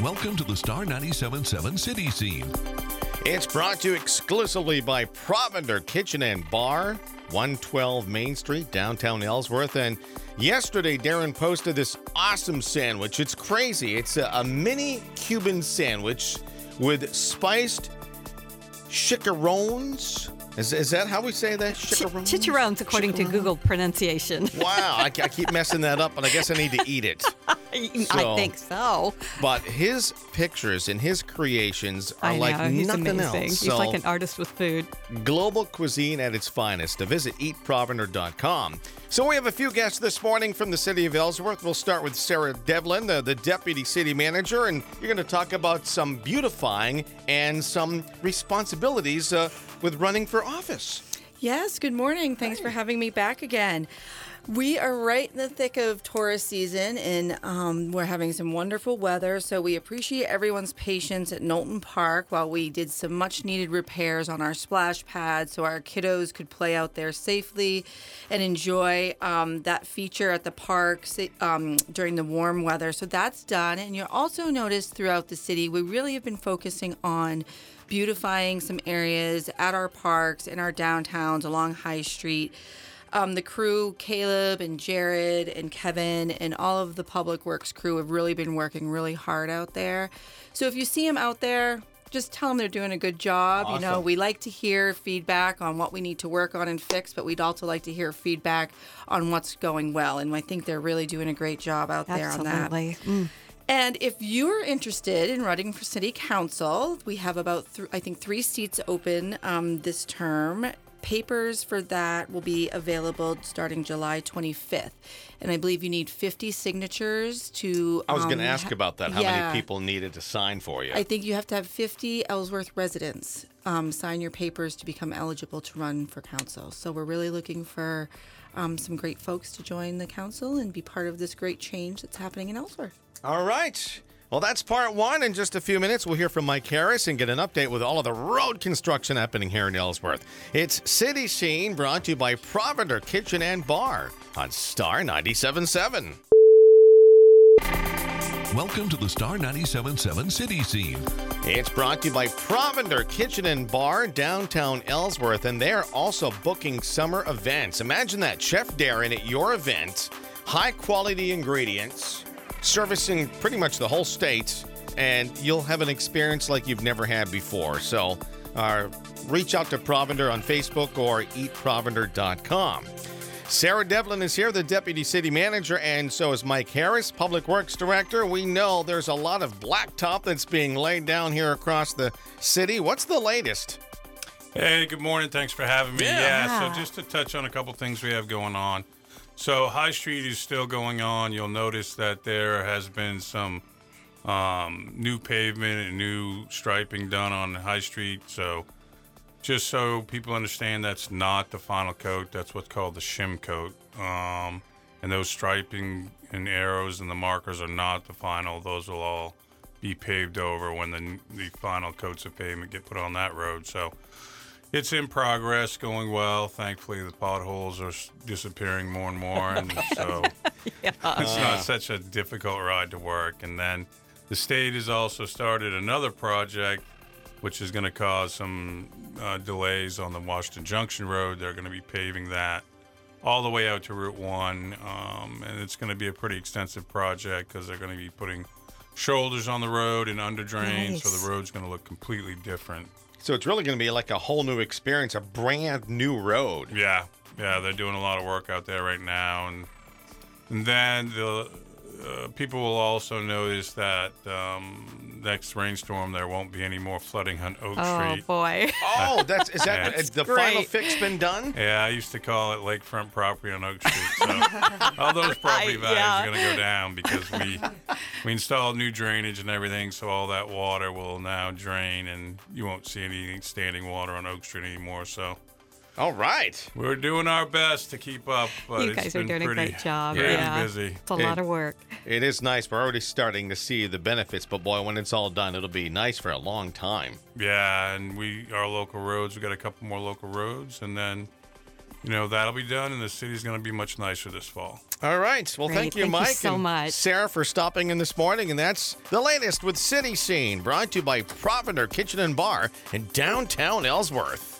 Welcome to the Star 97.7 City Scene. It's brought to you exclusively by Provender Kitchen and Bar, 112 Main Street, downtown Ellsworth. And yesterday, Darren posted this awesome sandwich. It's crazy. It's a mini Cuban sandwich with spiced chicharrones. Is that how we say that? Chicharrones? Chicharrones, according to Google pronunciation. Wow, I keep messing that up, but I guess I need to eat it. I think so. But his pictures and his creations are He's nothing amazing. else. He's like an artist with food. Global cuisine at its finest. To visit eatprovender.com. So we have a few guests this morning from the city of Ellsworth. We'll start with Sarah Devlin, the deputy city manager, and you're going to talk about some beautifying and some responsibilities with running for office. Yes, good morning. Thanks for having me back again. We are right in the thick of tourist season, and we're having some wonderful weather, so we appreciate everyone's patience at Knowlton Park while we did some much-needed repairs on our splash pad so our kiddos could play out there safely and enjoy that feature at the park during the warm weather. So that's done, and you'll also notice throughout the city we really have been focusing on beautifying some areas at our parks, in our downtowns, along High Street. The crew, Caleb and Jared and Kevin and all of the Public Works crew have really been working really hard out there. So if you see them out there, just tell them they're doing a good job. Awesome. You know, we like to hear feedback on what we need to work on and fix, but we'd also like to hear feedback on what's going well. And I think they're really doing a great job out there on that. Absolutely. And if you're interested in running for city council, we have about, 3 seats open this term. Papers for that will be available starting July 25th. And I believe you need 50 signatures to... I was going to ask about that. How many people needed to sign for you? I think you have to have 50 Ellsworth residents sign your papers to become eligible to run for council. So we're really looking for some great folks to join the council and be part of this great change that's happening in Ellsworth. All right. Well, that's part one. In just a few minutes, we'll hear from Mike Harris and get an update with all of the road construction happening here in Ellsworth. It's City Scene, brought to you by Provender Kitchen and Bar on Star 97.7. Welcome to the Star 97.7 City Scene. It's brought to you by Provender Kitchen and Bar, downtown Ellsworth, and they're also booking summer events. Imagine that, Chef Darren at your event, high-quality ingredients, servicing pretty much the whole state, and you'll have an experience like you've never had before. So reach out to Provender on Facebook or eatprovender.com. Sarah Devlin is here, the deputy city manager, and so is Mike Harris, public works director. We know there's a lot of blacktop that's being laid down here across the city. What's the latest? Hey, good morning. Thanks for having me. So just to touch on a couple things we have going on. So High Street is still going on. You'll notice that there has been some new pavement and new striping done on High Street. So just so people understand, that's not the final coat. That's what's called the shim coat. And those striping and arrows and the markers are not the final. Those will all be paved over when the final coats of pavement get put on that road. So it's in progress, going well. Thankfully, the potholes are disappearing more and more, and so it's not such a difficult ride to work. And then the state has also started another project, which is going to cause some delays on the Washington Junction Road. They're going to be paving that all the way out to Route 1, and it's going to be a pretty extensive project because they're going to be putting shoulders on the road and under drains, so the road's going to look completely different. So it's really going to be like a whole new experience, a brand new road. Yeah, they're doing a lot of work out there right now. And then the people will also notice that next rainstorm there won't be any more flooding on Oak Street. Oh, boy. Oh, is that the final fix been done? Yeah, I used to call it lakefront property on Oak Street. So all those property values are going to go down because we installed new drainage and everything, so all that water will now drain, and you won't see any standing water on Oak Street anymore. So All right. We're doing our best to keep up, but you guys are doing a great job. Pretty Yeah, busy. it's a lot of work. It is nice. We're already starting to see the benefits, but boy, when it's all done, it'll be nice for a long time. Yeah, and our local roads, we got a couple more local roads, and then, that'll be done, and the city's going to be much nicer this fall. All right. Well, Great. thank you, Thank you Mike. so and much. Sarah, for stopping in this morning. And that's the latest with City Scene, brought to you by Provender Kitchen and Bar in downtown Ellsworth.